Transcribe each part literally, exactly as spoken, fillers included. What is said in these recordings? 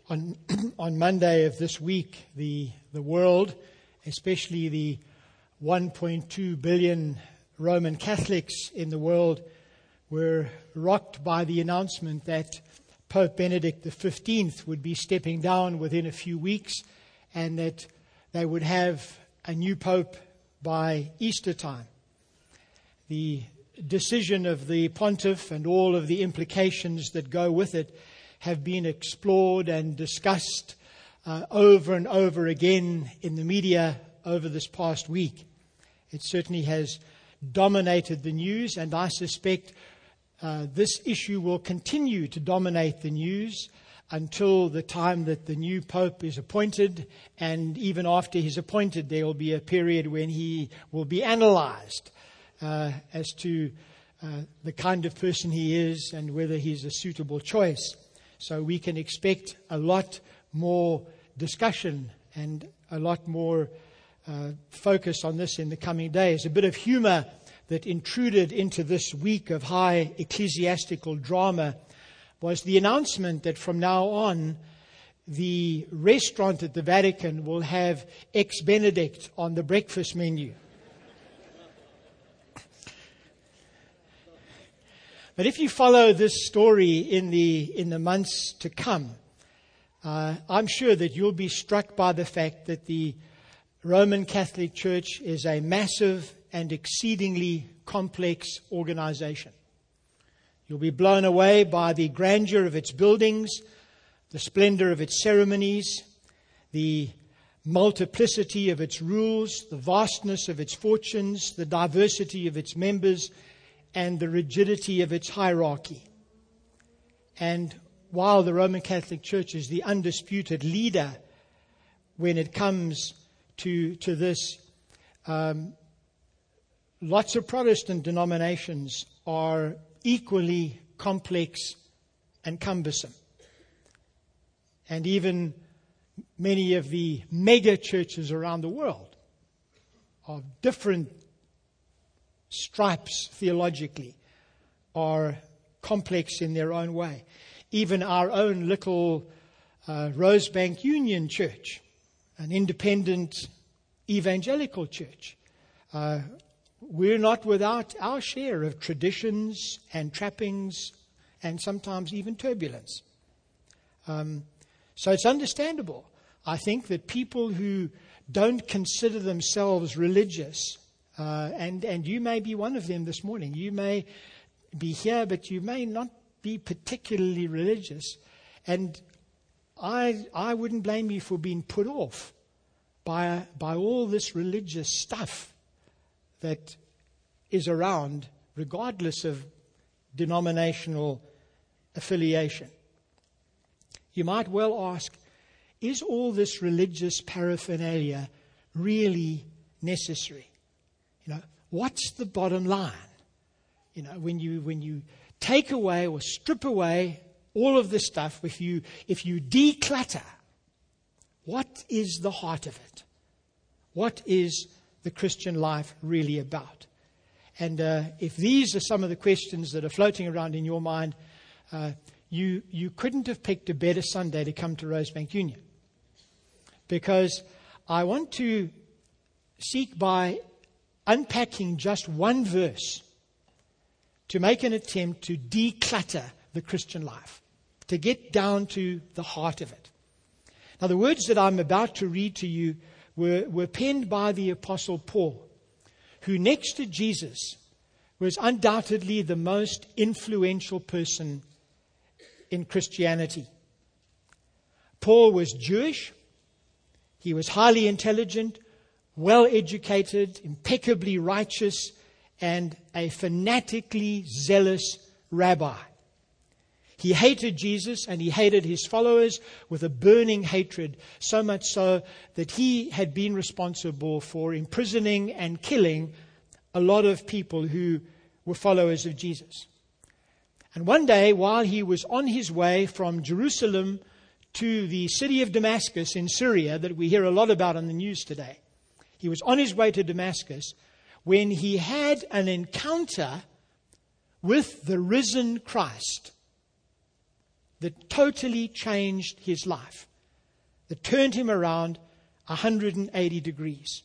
On on Monday of this week, the the world, especially the one point two billion Roman Catholics in the world, were rocked by the announcement that Pope Benedict the fifteenth would be stepping down within a few weeks, and that they would have a new pope by Easter time. The decision of the pontiff and all of the implications that go with it have been explored and discussed uh, over and over again in the media over this past week. It certainly has dominated the news, and I suspect uh, this issue will continue to dominate the news until the time that the new pope is appointed, and even after he's appointed, there will be a period when he will be analyzed uh, as to uh, the kind of person he is and whether he's a suitable choice. So we can expect a lot more discussion and a lot more uh, focus on this in the coming days. A bit of humor that intruded into this week of high ecclesiastical drama was the announcement that from now on, the restaurant at the Vatican will have Ex Benedict on the breakfast menu. But if you follow this story in the in the months to come, uh, I'm sure that you'll be struck by the fact that the Roman Catholic Church is a massive and exceedingly complex organization. You'll be blown away by the grandeur of its buildings, the splendor of its ceremonies, the multiplicity of its rules, the vastness of its fortunes, the diversity of its members, and the rigidity of its hierarchy. And while the Roman Catholic Church is the undisputed leader when it comes to, to this, um, lots of Protestant denominations are equally complex and cumbersome. And even many of the mega churches around the world are different stripes theologically, are complex in their own way. Even our own little uh, Rosebank Union Church, an independent evangelical church, uh, we're not without our share of traditions and trappings and sometimes even turbulence. Um, so it's understandable, I think, that people who don't consider themselves religious, Uh, and, and you may be one of them this morning. You may be here, but you may not be particularly religious. And I I wouldn't blame you for being put off by, by all this religious stuff that is around, regardless of denominational affiliation. You might well ask, is all this religious paraphernalia really necessary? You know, what's the bottom line? You know, when you when you take away or strip away all of this stuff, if you if you declutter, what is the heart of it? What is the Christian life really about? And uh, if these are some of the questions that are floating around in your mind, uh, you you couldn't have picked a better Sunday to come to Rosebank Union, because I want to seek by unpacking just one verse to make an attempt to declutter the Christian life, to get down to the heart of it. Now, the words that I'm about to read to you were, were penned by the Apostle Paul, who next to Jesus was undoubtedly the most influential person in Christianity. Paul was Jewish. He was highly intelligent, well-educated, impeccably righteous, and a fanatically zealous rabbi. He hated Jesus and he hated his followers with a burning hatred, so much so that he had been responsible for imprisoning and killing a lot of people who were followers of Jesus. And one day, while he was on his way from Jerusalem to the city of Damascus in Syria, that we hear a lot about on the news today, he was on his way to Damascus when he had an encounter with the risen Christ. that totally changed his life, that turned him around one hundred eighty degrees.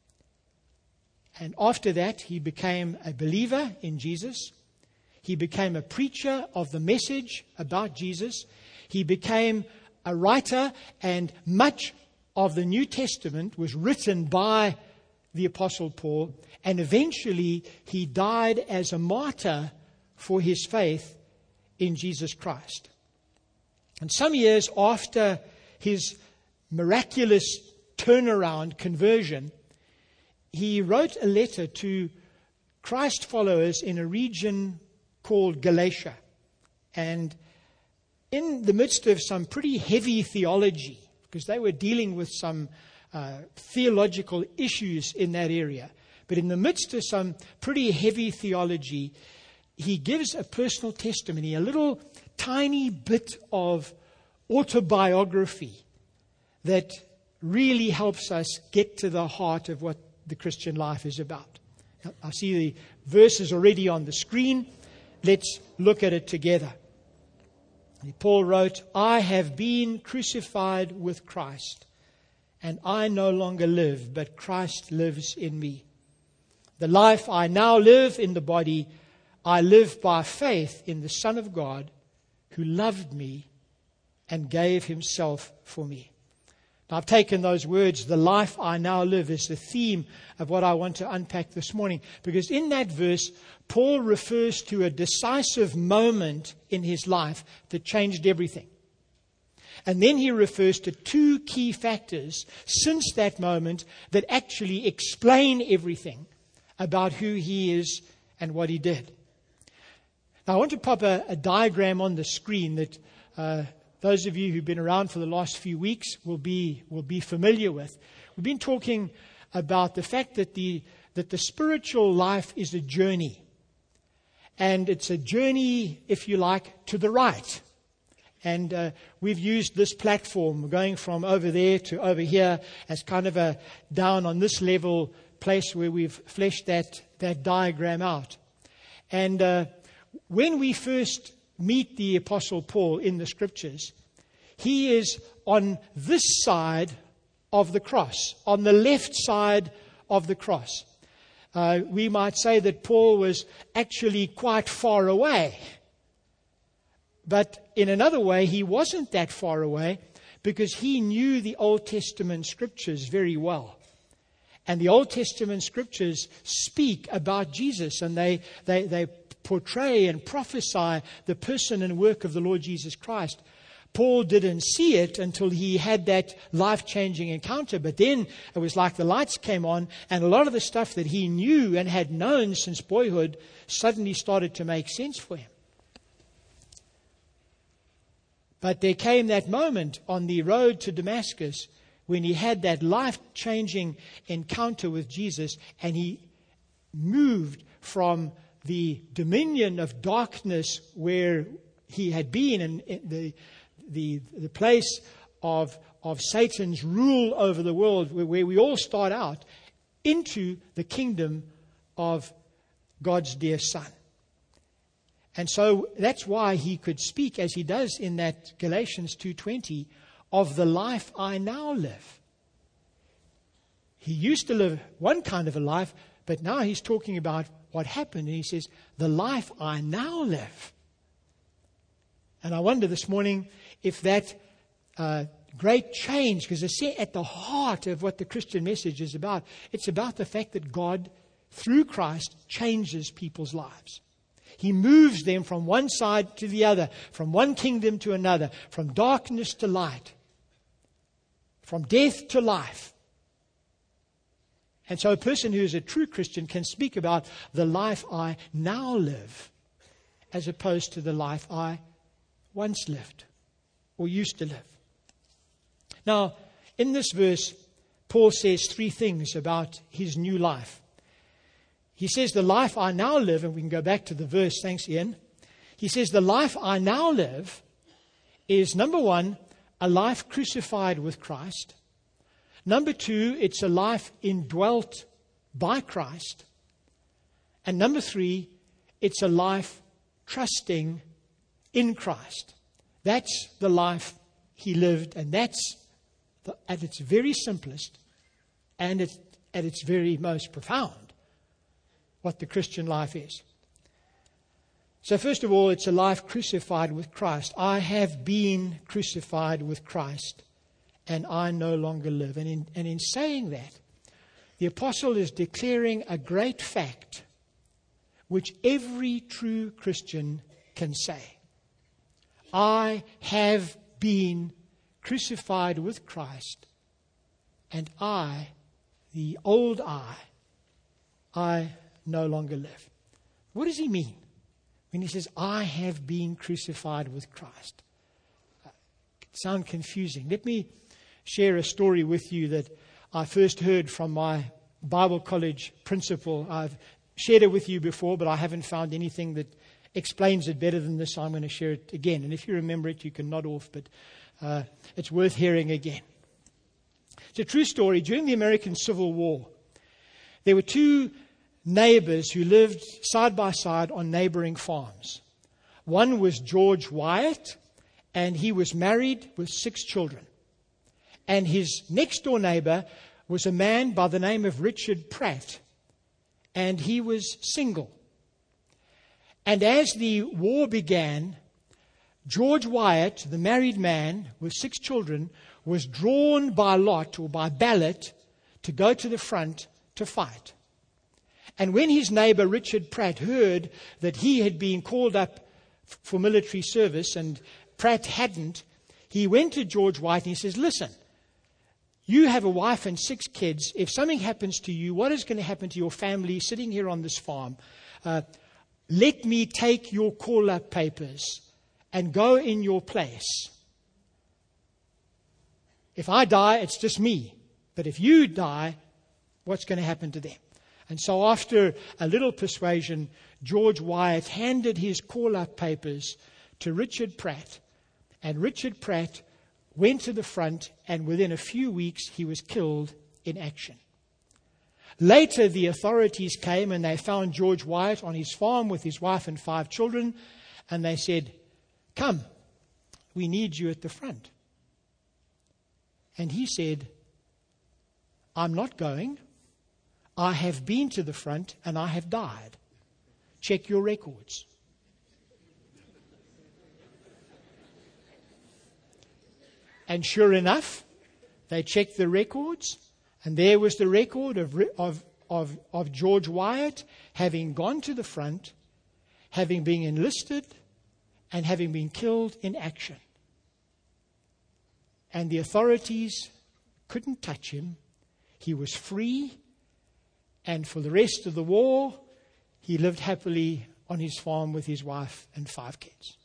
And after that, he became a believer in Jesus. He became a preacher of the message about Jesus. He became a writer, and much of the New Testament was written by the Apostle Paul. And eventually, he died as a martyr for his faith in Jesus Christ. And some years after his miraculous turnaround conversion, he wrote a letter to Christ followers in a region called Galatia. And in the midst of some pretty heavy theology, because they were dealing with some uh, theological issues in that area, but in the midst of some pretty heavy theology, he gives a personal testimony, a little tiny bit of autobiography that really helps us get to the heart of what the Christian life is about. I see the verses already on the screen. Let's look at it together. Paul wrote, "I have been crucified with Christ, and I no longer live, but Christ lives in me. The life I now live in the body, I live by faith in the Son of God, who loved me and gave himself for me." Now, I've taken those words, "the life I now live," as the theme of what I want to unpack this morning. Because in that verse, Paul refers to a decisive moment in his life that changed everything. And then he refers to two key factors since that moment that actually explain everything about who he is and what he did. Now, I want to pop a, a diagram on the screen that uh, those of you who've been around for the last few weeks will be will be familiar with. We've been talking about the fact that the that the spiritual life is a journey. And it's a journey, if you like, to the right. And uh, we've used this platform going from over there to over here as kind of a down on this level place where we've fleshed that, that diagram out. And uh, when we first meet the Apostle Paul in the Scriptures, he is on this side of the cross, on the left side of the cross. Uh, we might say that Paul was actually quite far away. But in another way, he wasn't that far away because he knew the Old Testament Scriptures very well. And the Old Testament Scriptures speak about Jesus, and they, they, they portray and prophesy the person and work of the Lord Jesus Christ. Paul didn't see it until he had that life-changing encounter. But then it was like the lights came on, and a lot of the stuff that he knew and had known since boyhood suddenly started to make sense for him. But there came that moment on the road to Damascus when he had that life-changing encounter with Jesus, and he moved from the dominion of darkness where he had been, and the the the place of of Satan's rule over the world, where, where we all start out, into the kingdom of God's dear Son. And so that's why he could speak, as he does in that Galatians two twenty, of the life I now live. He used to live one kind of a life, but now he's talking about what happened. And he says, the life I now live. And I wonder this morning if that uh, great change, because it's at the heart of what the Christian message is about. It's about the fact that God, through Christ, changes people's lives. He moves them from one side to the other, from one kingdom to another, from darkness to light, from death to life. And so a person who is a true Christian can speak about the life I now live as opposed to the life I once lived or used to live. Now, in this verse, Paul says three things about his new life. He says, the life I now live, and we can go back to the verse, thanks Ian. He says, the life I now live is, number one, a life crucified with Christ. Number two, it's a life indwelt by Christ. And number three, it's a life trusting in Christ. That's the life he lived, and that's the, at its very simplest and it's, at its very most profound what the Christian life is. So first of all, it's a life crucified with Christ. I have been crucified with Christ, and I no longer live. And in, and in saying that, the apostle is declaring a great fact which every true Christian can say. I have been crucified with Christ, and I, the old I, I no longer live. What does he mean when he says, I have been crucified with Christ? Uh, it sounds confusing. Let me share a story with you that I first heard from my Bible college principal. I've shared it with you before, but I haven't found anything that explains it better than this, so I'm going to share it again. And if you remember it, you can nod off, but uh, it's worth hearing again. It's a true story. During the American Civil War, there were two neighbors who lived side by side on neighboring farms. One was George Wyatt, and he was married with six children. And his next door neighbor was a man by the name of Richard Pratt, and he was single. And as the war began, George Wyatt, the married man with six children, was drawn by lot or by ballot to go to the front to fight. And when his neighbor Richard Pratt heard that he had been called up for military service and Pratt hadn't, he went to George Wyatt and he says, listen, you have a wife and six kids. If something happens to you, what is going to happen to your family sitting here on this farm? Uh, let me take your call-up papers and go in your place. If I die, it's just me. But if you die, what's going to happen to them? And so after a little persuasion, George Wyatt handed his call-up papers to Richard Pratt. And Richard Pratt went to the front, and within a few weeks, he was killed in action. Later, the authorities came and they found George Wyatt on his farm with his wife and five children, and they said, come, we need you at the front. And he said, I'm not going. I have been to the front and I have died. Check your records. And sure enough, they checked the records, and there was the record of, of, of, of George Wyatt having gone to the front, having been enlisted, and having been killed in action. And the authorities couldn't touch him. He was free, and for the rest of the war, he lived happily on his farm with his wife and five kids.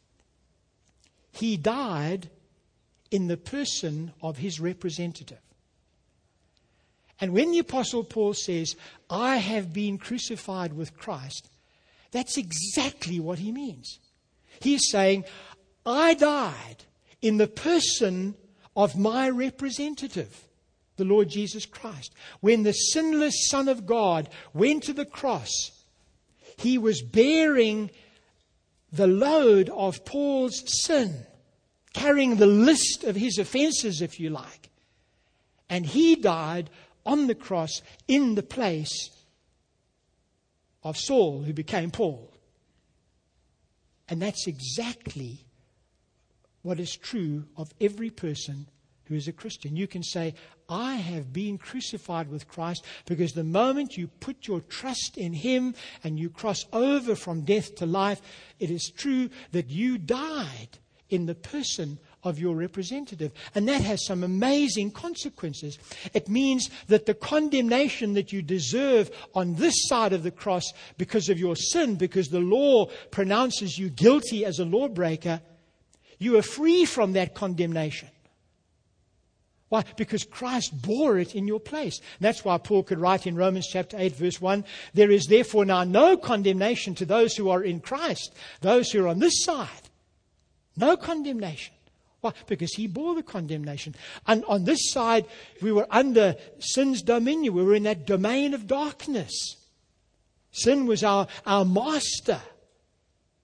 He died in the person of his representative. And when the Apostle Paul says, I have been crucified with Christ, that's exactly what he means. He's saying, I died in the person of my representative, the Lord Jesus Christ. When the sinless Son of God went to the cross, he was bearing the load of Paul's sin, carrying the list of his offenses, if you like. And he died on the cross in the place of Saul, who became Paul. And that's exactly what is true of every person who is a Christian. You can say, I have been crucified with Christ, because the moment you put your trust in him and you cross over from death to life, it is true that you died in the person of your representative. And that has some amazing consequences. It means that the condemnation that you deserve on this side of the cross because of your sin, because the law pronounces you guilty as a lawbreaker, you are free from that condemnation. Why? Because Christ bore it in your place. And that's why Paul could write in Romans chapter eight, verse one, there is therefore now no condemnation to those who are in Christ, those who are on this side. No condemnation. Why? Because he bore the condemnation. And on this side, we were under sin's dominion. We were in that domain of darkness. Sin was our, our master.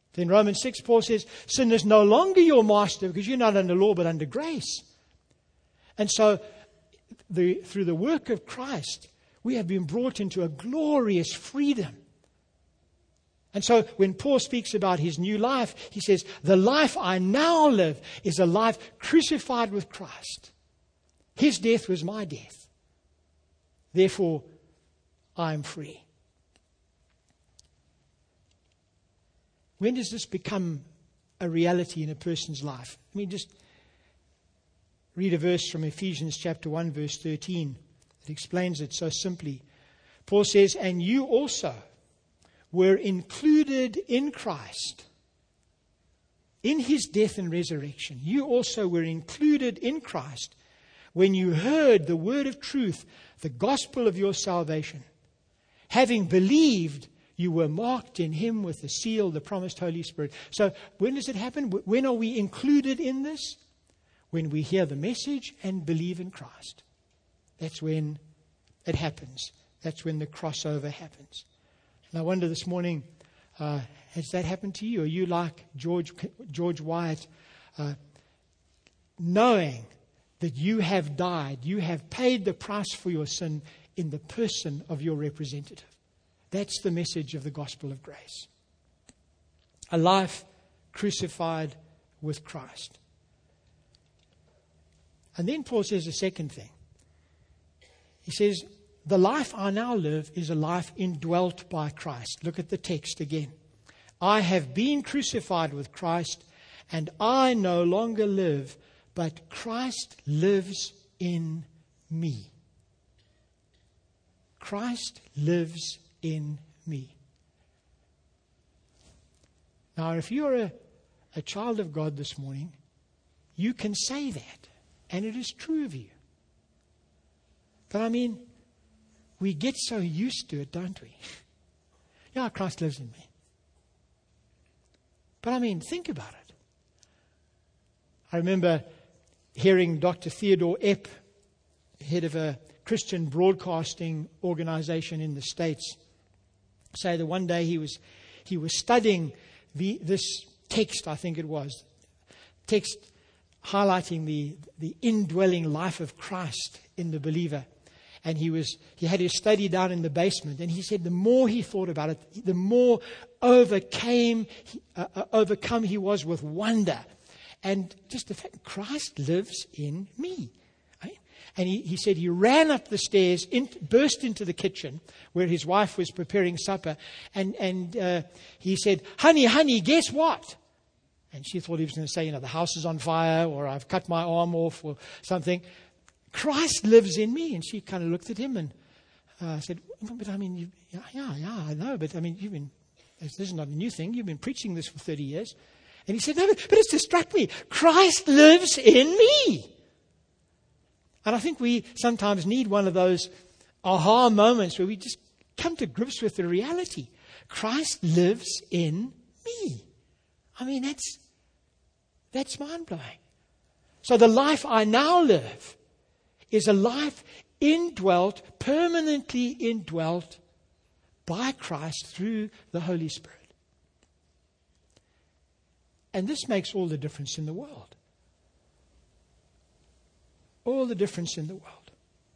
Then Romans six, Paul says, sin is no longer your master because you're not under law but under grace. And so the, through the work of Christ, we have been brought into a glorious freedom. And so when Paul speaks about his new life, he says, the life I now live is a life crucified with Christ. His death was my death. Therefore, I am free. When does this become a reality in a person's life? Let me just read a verse from Ephesians chapter one, verse thirteen. It explains it so simply. Paul says, and you also were included in Christ, in his death and resurrection. You also were included in Christ when you heard the word of truth, the gospel of your salvation. Having believed, you were marked in him with the seal, the promised Holy Spirit. So when does it happen? When are we included in this? When we hear the message and believe in Christ. That's when it happens. That's when the crossover happens. And I wonder this morning, uh, has that happened to you? Are you like George George Wyatt, uh, knowing that you have died, you have paid the price for your sin in the person of your representative? That's the message of the gospel of grace. A life crucified with Christ. And then Paul says a second thing. He says, the life I now live is a life indwelt by Christ. Look at the text again. I have been crucified with Christ, and I no longer live, but Christ lives in me. Christ lives in me. Now, if you're a, a child of God this morning, you can say that, and it is true of you. But I mean, we get so used to it, don't we? Yeah, Christ lives in me. But I mean, think about it. I remember hearing Doctor Theodore Epp, head of a Christian broadcasting organization in the States, say that one day he was he was studying the, this text, I think it was, text highlighting the, the indwelling life of Christ in the believer. And he was he had his study down in the basement. And he said the more he thought about it, the more overcame, uh, uh, overcome he was with wonder. And just the fact, Christ lives in me. Right? And he, he said he ran up the stairs, in, burst into the kitchen where his wife was preparing supper. And, and uh, he said, honey, honey, guess what? And she thought he was going to say, you know, the house is on fire, or I've cut my arm off, or something. Christ lives in me. And she kind of looked at him and uh, said, but I mean, you, yeah, yeah, yeah, I know. But I mean, you've been, this is not a new thing. You've been preaching this for thirty years. And he said, no, but it's just struck me. Christ lives in me. And I think we sometimes need one of those aha moments where we just come to grips with the reality. Christ lives in me. I mean, that's, that's mind-blowing. So the life I now live is a life indwelt, permanently indwelt by Christ through the Holy Spirit. And this makes all the difference in the world. All the difference in the world.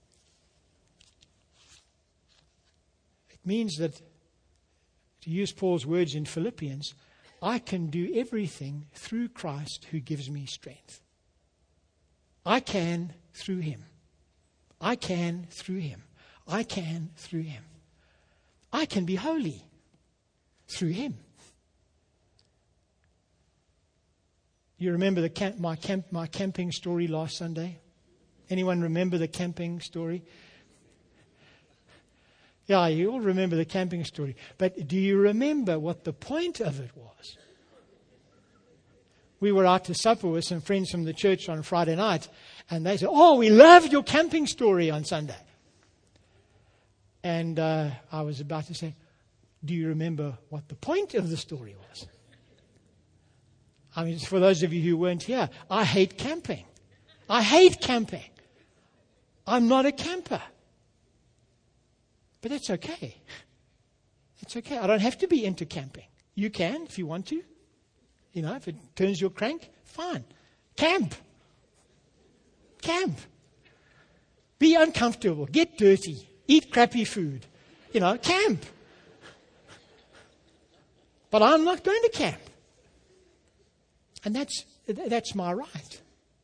It means that, to use Paul's words in Philippians, I can do everything through Christ who gives me strength. I can through him. I can through him. I can through him. I can be holy through him. You remember the camp, my camp, my camping story last Sunday? Anyone remember the camping story? Yeah, you all remember the camping story. But do you remember what the point of it was? We were out to supper with some friends from the church on Friday night, and they said, oh, we loved your camping story on Sunday. And uh, I was about to say, do you remember what the point of the story was? I mean, for those of you who weren't here, I hate camping. I hate camping. I'm not a camper. But that's okay. It's okay. I don't have to be into camping. You can if you want to. You know, if it turns your crank, fine. Camp. Camp. Be uncomfortable. Get dirty. Eat crappy food. You know, camp. But I'm not going to camp. And that's that's my right.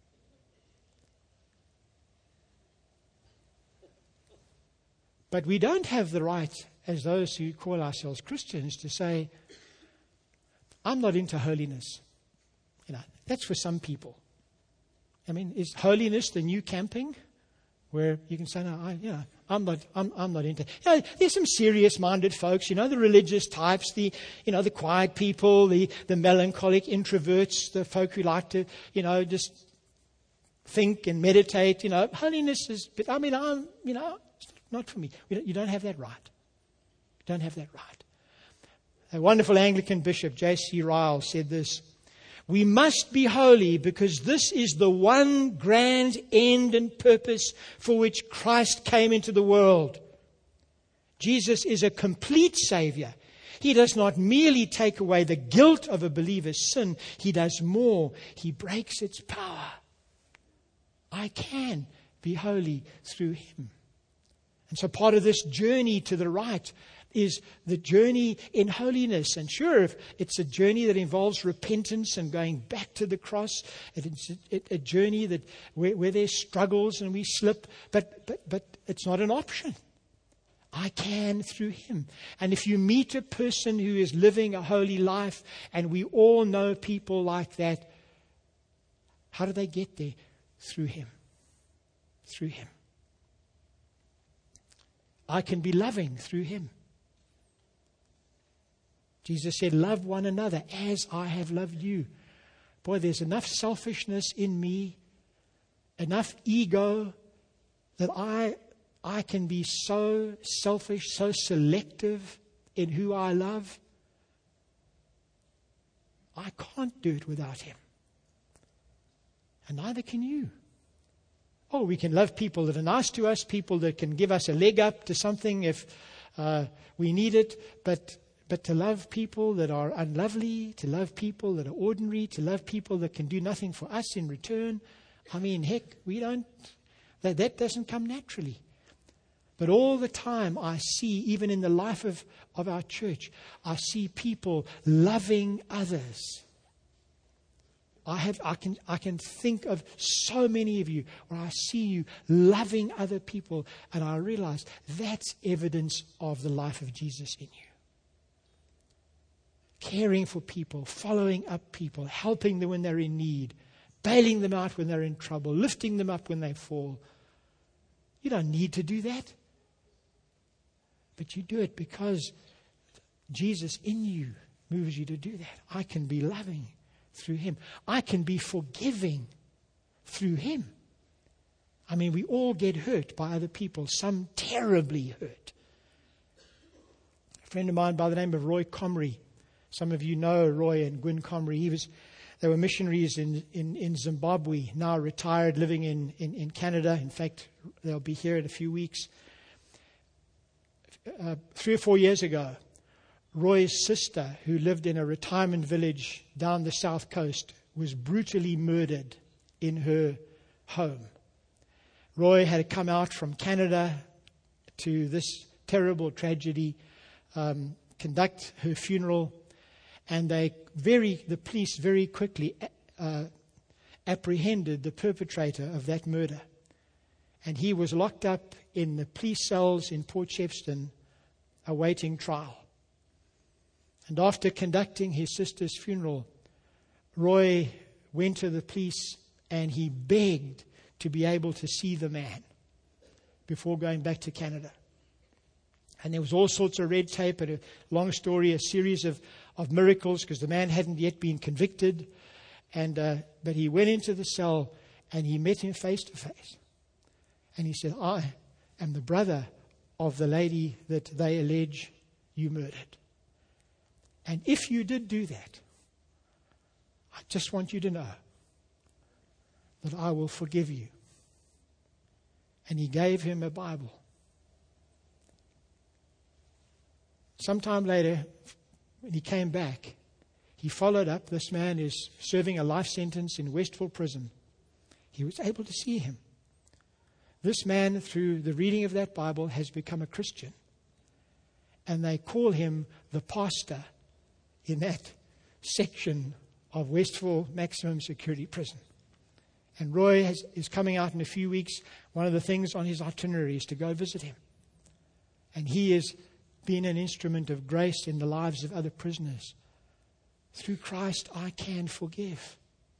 But we don't have the right, as those who call ourselves Christians, to say, I'm not into holiness. You know, that's for some people. I mean, is holiness the new camping? Where you can say, no, I, you know, I'm not, I'm, I'm not into. You know, there's some serious-minded folks. You know, the religious types, the, you know, the quiet people, the, the melancholic introverts, the folk who like to, you know, just think and meditate. You know, holiness is. But I mean, I'm, you know, it's not for me. You don't, you don't have that right. You don't have that right. A wonderful Anglican bishop, J C Ryle, said this: we must be holy because this is the one grand end and purpose for which Christ came into the world. Jesus is a complete Savior. He does not merely take away the guilt of a believer's sin. He does more. He breaks its power. I can be holy through Him. And so part of this journey to the right is the journey in holiness. And sure, if it's a journey that involves repentance and going back to the cross. It's a, a journey that where, where there's struggles and we slip, but, but but it's not an option. I can through Him. And if you meet a person who is living a holy life, and we all know people like that, how do they get there? Through Him. Through Him. I can be loving through Him. Jesus said, love one another as I have loved you. Boy, there's enough selfishness in me, enough ego, that I, I can be so selfish, so selective in who I love. I can't do it without Him. And neither can you. Oh, we can love people that are nice to us, people that can give us a leg up to something if uh, we need it, but But to love people that are unlovely, to love people that are ordinary, to love people that can do nothing for us in return, I mean, heck, we don't, that, that doesn't come naturally. But all the time I see, even in the life of, of our church, I see people loving others. I have, I can, I can think of so many of you where I see you loving other people, and I realize that's evidence of the life of Jesus in you. Caring for people, following up people, helping them when they're in need, bailing them out when they're in trouble, lifting them up when they fall. You don't need to do that. But you do it because Jesus in you moves you to do that. I can be loving through Him. I can be forgiving through Him. I mean, we all get hurt by other people, some terribly hurt. A friend of mine by the name of Roy Comrie. Some of you know Roy and Gwyn Comrie. He was, they were missionaries in, in, in Zimbabwe, now retired, living in, in, in Canada. In fact, they'll be here in a few weeks. Uh, three or four years ago, Roy's sister, who lived in a retirement village down the south coast, was brutally murdered in her home. Roy had come out from Canada to this terrible tragedy, um, conduct her funeral. And they very, the police very quickly uh, apprehended the perpetrator of that murder. And he was locked up in the police cells in Port Shepstone, awaiting trial. And after conducting his sister's funeral, Roy went to the police and he begged to be able to see the man before going back to Canada. And there was all sorts of red tape, and a long story, a series of, of miracles, because the man hadn't yet been convicted. And uh, but he went into the cell and he met him face to face. And he said, I am the brother of the lady that they allege you murdered. And if you did do that, I just want you to know that I will forgive you. And he gave him a Bible. Sometime later, when he came back, he followed up. This man is serving a life sentence in Westville Prison. He was able to see him. This man, through the reading of that Bible, has become a Christian. And they call him the pastor in that section of Westville Maximum Security Prison. And Roy has, is coming out in a few weeks. One of the things on his itinerary is to go visit him. And he has been an instrument of grace in the lives of other prisoners. Through Christ, I can forgive.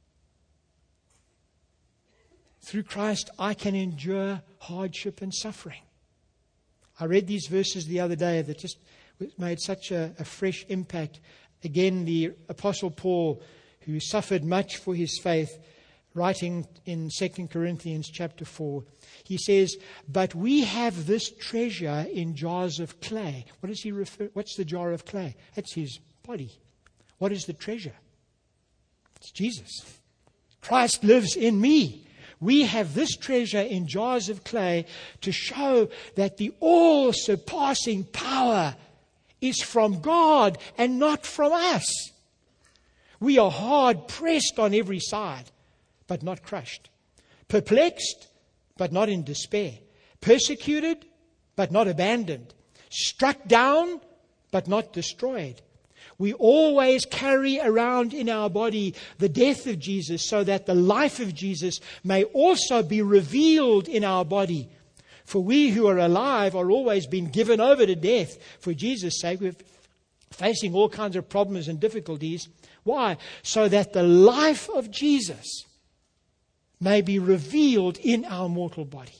Through Christ, I can endure hardship and suffering. I read these verses the other day that just made such a, a fresh impact. Again, the Apostle Paul, who suffered much for his faith, writing in Second Corinthians chapter four, he says, "But we have this treasure in jars of clay." What does he refer? What's the jar of clay? That's his body. What is the treasure? It's Jesus. Christ lives in me. We have this treasure in jars of clay to show that the all-surpassing power is from God and not from us. We are hard pressed on every side, but not crushed. Perplexed, but not in despair. Persecuted, but not abandoned. Struck down, but not destroyed. We always carry around in our body the death of Jesus so that the life of Jesus may also be revealed in our body. For we who are alive are always being given over to death for Jesus' sake. We're facing all kinds of problems and difficulties. Why? So that the life of Jesus may be revealed in our mortal body.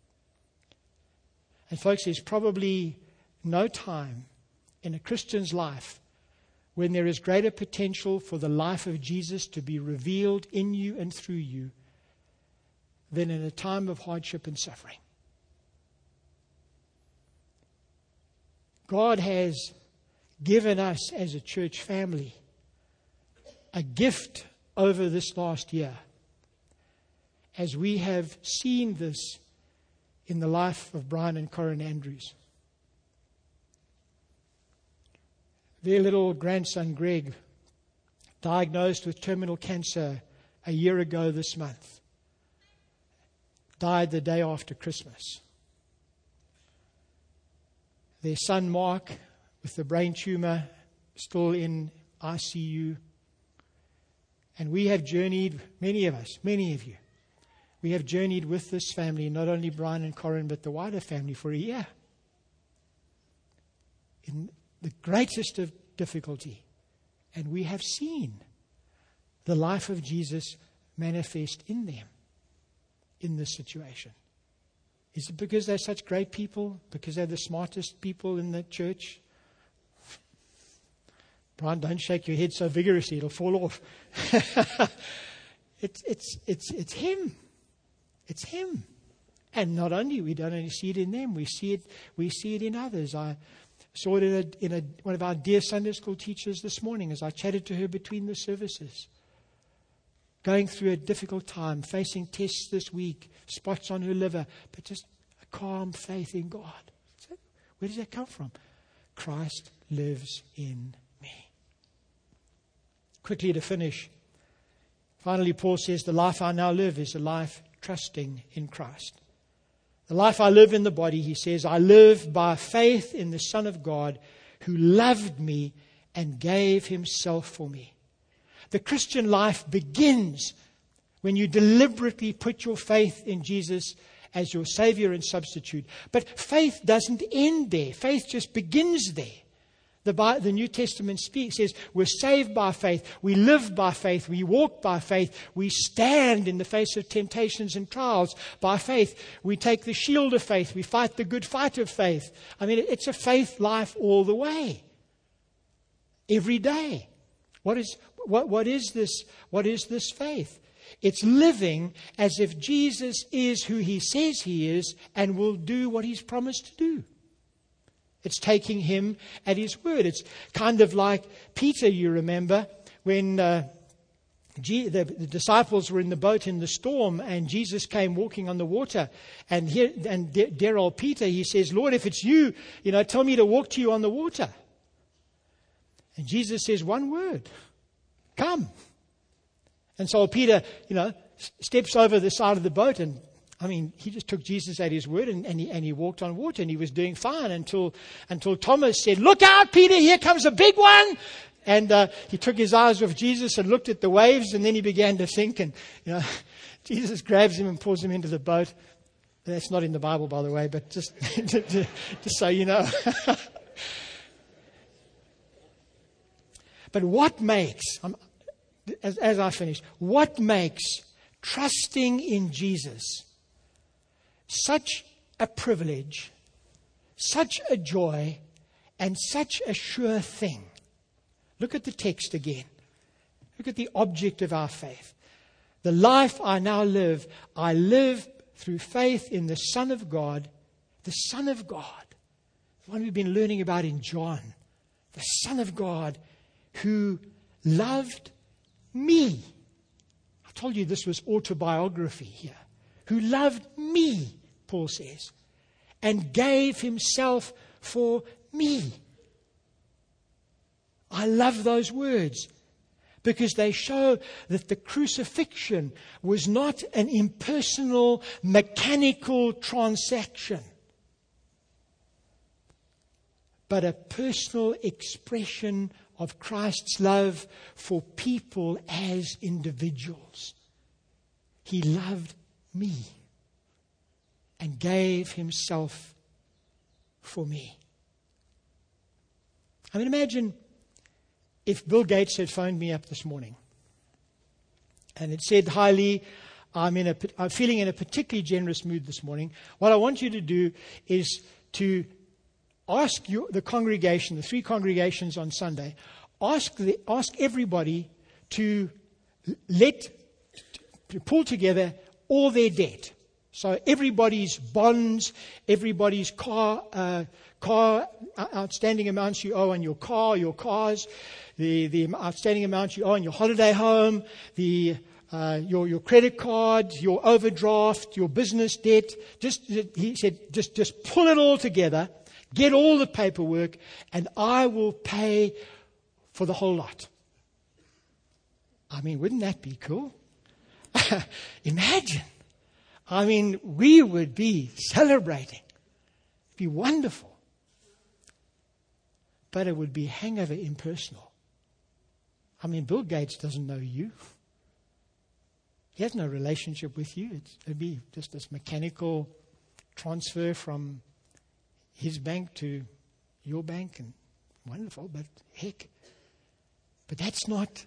And folks, there's probably no time in a Christian's life when there is greater potential for the life of Jesus to be revealed in you and through you than in a time of hardship and suffering. God has given us as a church family a gift over this last year, as we have seen this in the life of Brian and Corinne Andrews. Their little grandson, Greg, diagnosed with terminal cancer a year ago this month, died the day after Christmas. Their son, Mark, with the brain tumor, still in I C U. And we have journeyed, many of us, many of you, we have journeyed with this family, not only Brian and Corinne, but the wider family, for a year. In the greatest of difficulty. And we have seen the life of Jesus manifest in them in this situation. Is it because they're such great people? Because they're the smartest people in the church? Brian, don't shake your head so vigorously, it'll fall off. it's, it's, it's, it's him. It's him. And not only, we don't only see it in them, we see it, we see it in others. I saw it in, a, in a, one of our dear Sunday school teachers this morning as I chatted to her between the services. Going through a difficult time, facing tests this week, spots on her liver, but just a calm faith in God. So where does that come from? Christ lives in me. Quickly to finish. Finally, Paul says, the life I now live is a life trusting in Christ. The life I live in the body, he says, I live by faith in the Son of God who loved me and gave himself for me. The Christian life begins when you deliberately put your faith in Jesus as your Savior and substitute. But faith doesn't end there. Faith just begins there. The, Bible, the New Testament speaks, says we're saved by faith, we live by faith, we walk by faith, we stand in the face of temptations and trials by faith. We take the shield of faith, we fight the good fight of faith. I mean, it's a faith life all the way. Every day. What is what what is this? What is this faith? It's living as if Jesus is who he says he is and will do what he's promised to do. It's taking him at his word. It's kind of like Peter, you remember, when uh, G- the, the disciples were in the boat in the storm and Jesus came walking on the water. And here, and de- dear old Peter, he says, Lord, if it's you, you know, tell me to walk to you on the water. And Jesus says one word, come. And so Peter, you know, steps over the side of the boat, and I mean, he just took Jesus at his word, and, and, he, and he walked on water, and he was doing fine until until Thomas said, "Look out, Peter, here comes a big one." And uh, he took his eyes off Jesus and looked at the waves, and then he began to sink. And you know, Jesus grabs him and pulls him into the boat. That's not in the Bible, by the way, but just, just so you know. But what makes, um, as, as I finish, what makes trusting in Jesus such a privilege, such a joy, and such a sure thing? Look at the text again. Look at the object of our faith. The life I now live, I live through faith in the Son of God, the Son of God, the one we've been learning about in John, the Son of God who loved me. I told you this was autobiography here. Who loved me, Paul says, and gave himself for me. I love those words because they show that the crucifixion was not an impersonal, mechanical transaction, but a personal expression of Christ's love for people as individuals. He loved me and gave himself for me. I mean, imagine if Bill Gates had phoned me up this morning and it said, "Hi Lee, I'm, in a, I'm feeling in a particularly generous mood this morning. What I want you to do is to ask you, the congregation, the three congregations on Sunday, ask the, ask everybody to let to pull together all their debt. So everybody's bonds, everybody's car, uh, car outstanding amounts you owe on your car, your cars, the, the outstanding amounts you owe on your holiday home, the uh, your your credit card, your overdraft, your business debt. Just he said, just just pull it all together, get all the paperwork, and I will pay for the whole lot." I mean, wouldn't that be cool? Imagine. I mean, we would be celebrating. It'd be wonderful. But it would be hangover impersonal. I mean, Bill Gates doesn't know you. He has no relationship with you. It's, it'd be just this mechanical transfer from his bank to your bank, and wonderful, but heck. But that's not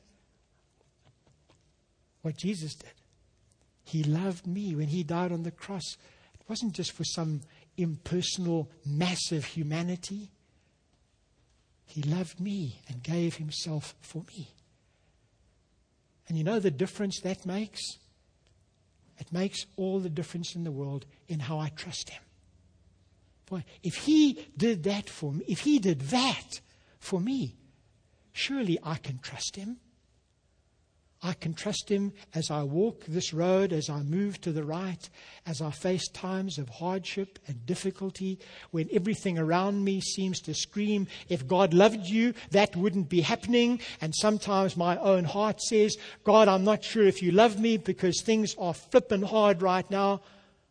what Jesus did. He loved me when he died on the cross. It wasn't just for some impersonal, massive humanity. He loved me and gave himself for me. And you know the difference that makes? It makes all the difference in the world in how I trust him. Boy, if he did that for me, if he did that for me, surely I can trust him. I can trust him as I walk this road, as I move to the right, as I face times of hardship and difficulty, when everything around me seems to scream, if God loved you, that wouldn't be happening. And sometimes my own heart says, God, I'm not sure if you love me because things are flipping hard right now.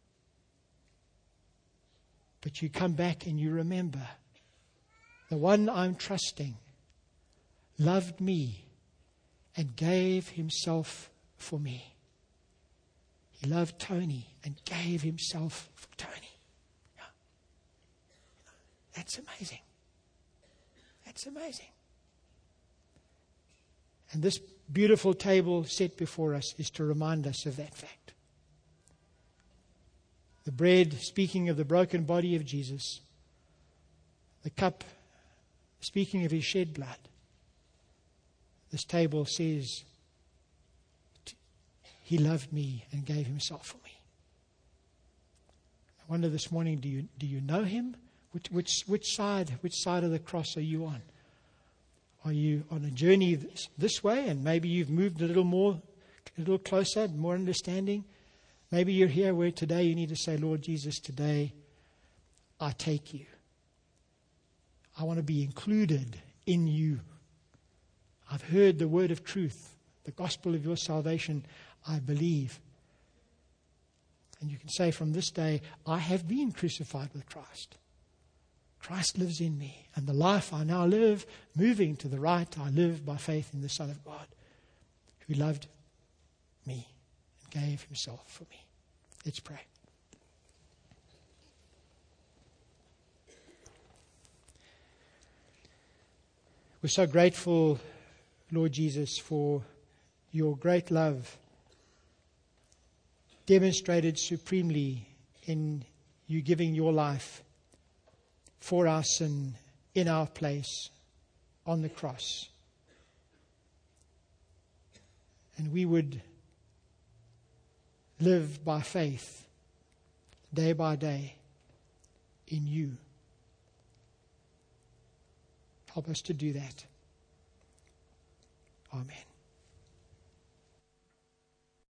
But you come back and you remember, the one I'm trusting loved me and gave himself for me. He loved Tony and gave himself for Tony. Yeah. That's amazing. That's amazing. And this beautiful table set before us is to remind us of that fact. The bread, speaking of the broken body of Jesus. The cup, speaking of his shed blood. This table says, he loved me and gave himself for me. I wonder this morning, do you do you know him? Which which which side which side of the cross are you on? Are you on a journey this, this way, and maybe you've moved a little more, a little closer, more understanding? Maybe you're here where today you need to say, Lord Jesus, today I take you. I want to be included in you. I've heard the word of truth, the gospel of your salvation. I believe. And you can say from this day, I have been crucified with Christ. Christ lives in me. And the life I now live, moving to the right, I live by faith in the Son of God, who loved me and gave himself for me. Let's pray. We're so grateful, Lord Jesus, for your great love demonstrated supremely in you giving your life for our sin in our place on the cross. And we would live by faith day by day in you. Help us to do that. Amen.